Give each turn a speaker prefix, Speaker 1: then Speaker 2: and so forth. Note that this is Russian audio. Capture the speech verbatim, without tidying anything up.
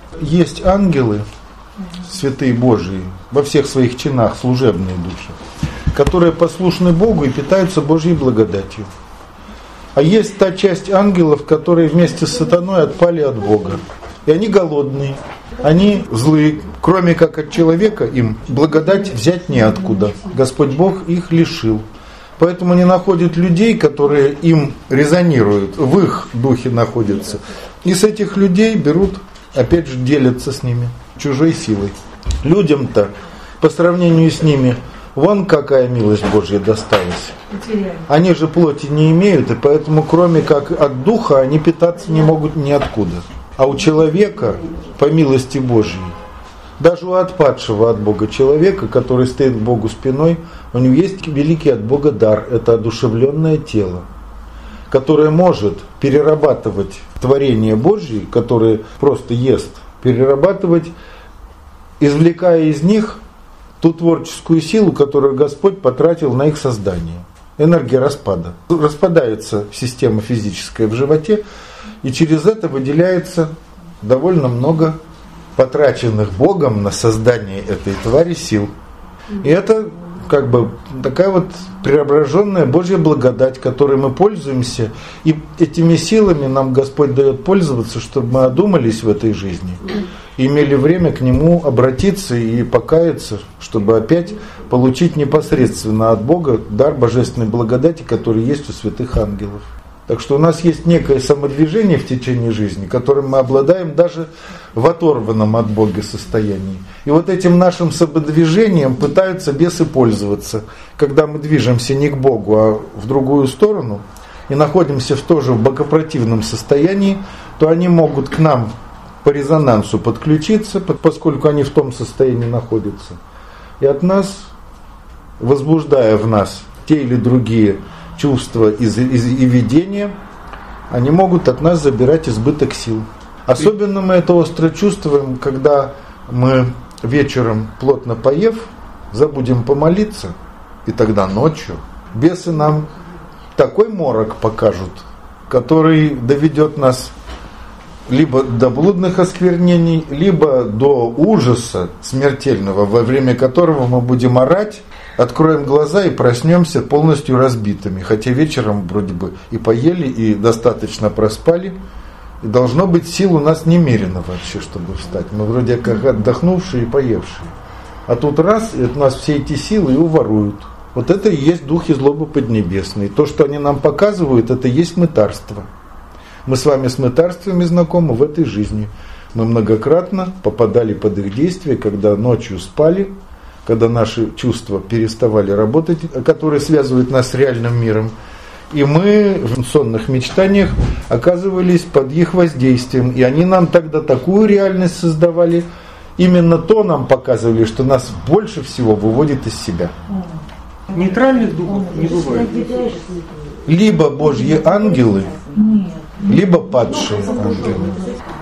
Speaker 1: Есть ангелы, святые Божии, во всех своих чинах, служебные души, которые послушны Богу и питаются Божьей благодатью. А есть та часть ангелов, которые вместе с сатаной отпали от Бога. И они голодные, они злые. Кроме как от человека им благодать взять неоткуда. Господь Бог их лишил. Поэтому они находят людей, которые им резонируют, в их духе находятся. И с этих людей берут, опять же, делятся с ними чужой силой. Людям-то, по сравнению с ними, вон какая милость Божья досталась. Они же плоти не имеют, и поэтому кроме как от духа они питаться не могут ниоткуда. А у человека, по милости Божьей, даже у отпадшего от Бога человека, который стоит к Богу спиной, у него есть великий от Бога дар. Это одушевленное тело, которое может перерабатывать творение Божье, которое просто ест, перерабатывать, извлекая из них ту творческую силу, которую Господь потратил на их создание. Энергия распада. Распадается система физическая в животе, и через это выделяется довольно много потраченных Богом на создание этой твари сил. И это как бы такая вот преображенная Божья благодать, которой мы пользуемся. И этими силами нам Господь дает пользоваться, чтобы мы одумались в этой жизни. И имели время к Нему обратиться и покаяться, чтобы опять получить непосредственно от Бога дар божественной благодати, который есть у святых ангелов. Так что у нас есть некое самодвижение в течение жизни, которым мы обладаем даже в оторванном от Бога состоянии. И вот этим нашим самодвижением пытаются бесы пользоваться, когда мы движемся не к Богу, а в другую сторону, и находимся в тоже в богопротивном состоянии, то они могут к нам по резонансу подключиться, поскольку они в том состоянии находятся. И от нас, возбуждая в нас те или другие чувства и, и, и видения, они могут от нас забирать избыток сил. Особенно мы это остро чувствуем, когда мы вечером, плотно поев, забудем помолиться, и тогда ночью бесы нам такой морок покажут, который доведет нас либо до блудных осквернений, либо до ужаса смертельного, во время которого мы будем орать, откроем глаза и проснемся полностью разбитыми. Хотя вечером вроде бы и поели, и достаточно проспали. И должно быть сил у нас немерено вообще, чтобы встать. Мы вроде как отдохнувшие и поевшие. А тут раз, и у нас все эти силы и уворуют. Вот это и есть духи злобы поднебесной. То, что они нам показывают, это и есть мытарство. Мы с вами с мытарствами знакомы в этой жизни. Мы многократно попадали под их действие, когда ночью спали, когда наши чувства переставали работать, которые связывают нас с реальным миром. И мы в сонных мечтаниях оказывались под их воздействием. И они нам тогда такую реальность создавали. Именно то нам показывали, что нас больше всего выводит из себя.
Speaker 2: Нейтральных духов не бывает.
Speaker 1: Либо Божьи ангелы, либо падшие ангелы.